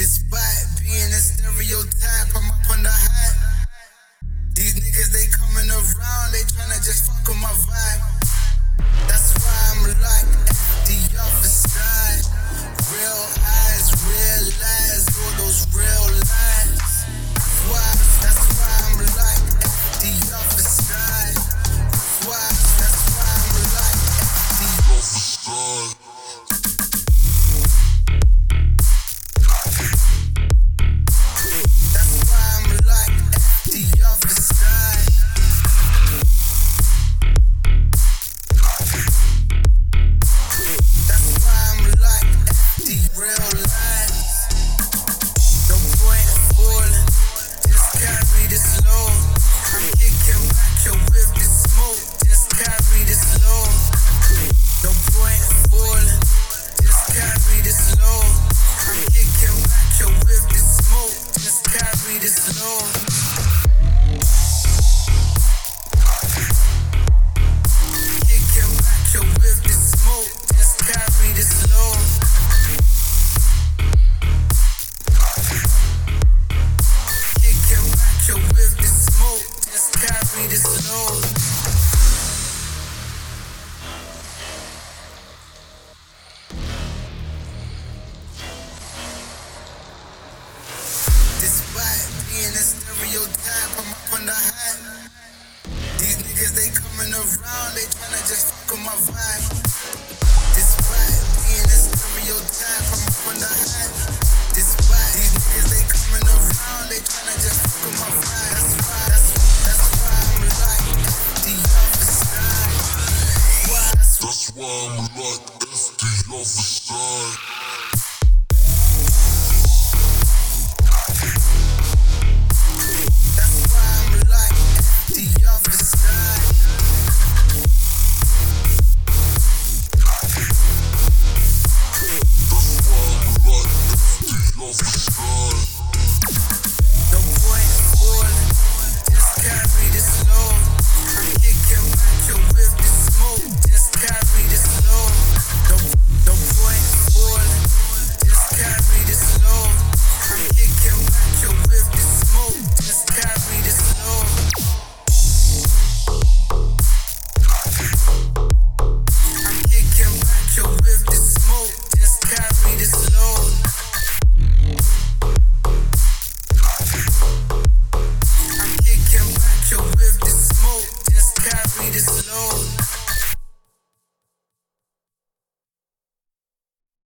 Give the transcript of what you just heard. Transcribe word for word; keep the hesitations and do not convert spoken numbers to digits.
Despite being a stereotype, I'm up on the hype. These niggas, they coming around, they tryna just fuck with my vibe. That's why I'm like the other side. Real eyes, real lies, all those real lies. That's why, that's why I'm like the other side. That's why, that's why I'm like the other side. Despite being a stereotype, I'm up on the hype. These niggas, they coming around, they tryna just fuck with my vibe. Despite being a stereotype, I'm up on the hype.